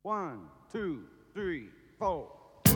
One, two, three, four.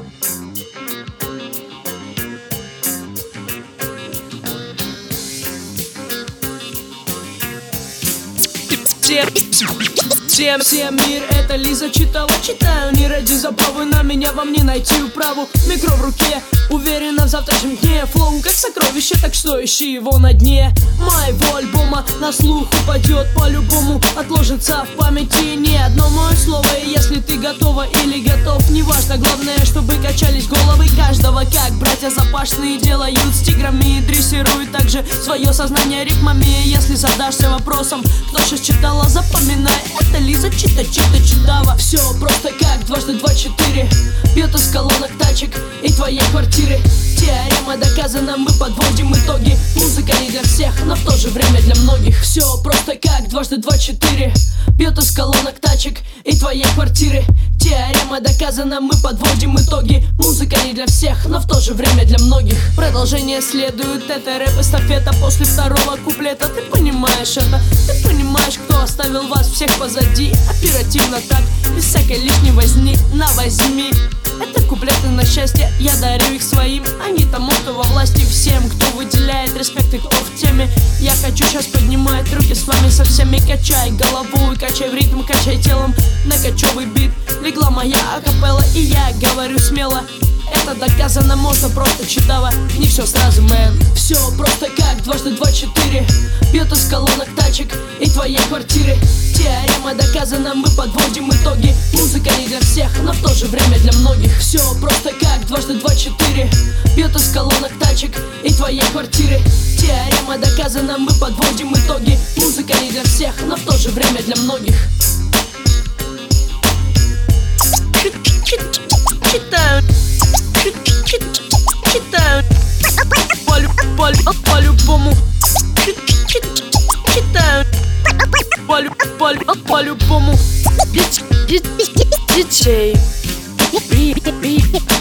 Всем мир, это Лиза читала, читаю не ради забавы, на меня вам не найти управу. Микро в руке, уверена в завтрашнем дне. Флоу как сокровище, так что ищи его на дне. Моего альбома на слух упадет по-любому, отложится в памяти не одно мое слово. И если ты готова или готов, неважно, главное, чтобы качались головы каждого, как братья запашные делают с тиграми и дрессируют также свое сознание ритмами. Если задашься вопросом, кто сейчас читала, запоминай, это Лиза читава. Все просто как дважды два четыре, бьет из колонок тачек и твоей квартиры. Теорема доказана, мы подводим итоги. Музыка не для всех, но в то же время для многих. Все просто как дважды два четыре, бьет из колонок тачек и твоей квартиры. Теорема доказана, мы подводим итоги. Музыка не для всех, но в то же время для многих. Продолжение следует, это рэп-эстафета. После второго куплета ты понимаешь это. Ты понимаешь, кто оставил вас всех позади. Оперативно так, без всякой лишней возни. На возьми. Это куплеты на счастье, я дарю их своим, а не тому, кто во власти. Всем, кто выделяет респект и кто в теме. Я хочу сейчас поднимать руки с вами со всеми. Качай голову и качай в ритм, качай телом на кочевый бит. Легла моя акапелла и я говорю смело. Это доказано, можно просто читава. Не все сразу, мэн. Все просто как дважды два четыре, бьет из колонок тачек и твоей квартиры. Теорема доказана, мы подводим итоги. Музыка не для всех, но в то же время для многих. Все просто как дважды два четыре, бьет из колонок тачек и твоей квартиры. Теорема доказана, мы подводим итоги. Музыка не для всех, но в то же время для многих. Читаю, читаю, по-любому. Читаю, по-любому. Диджей.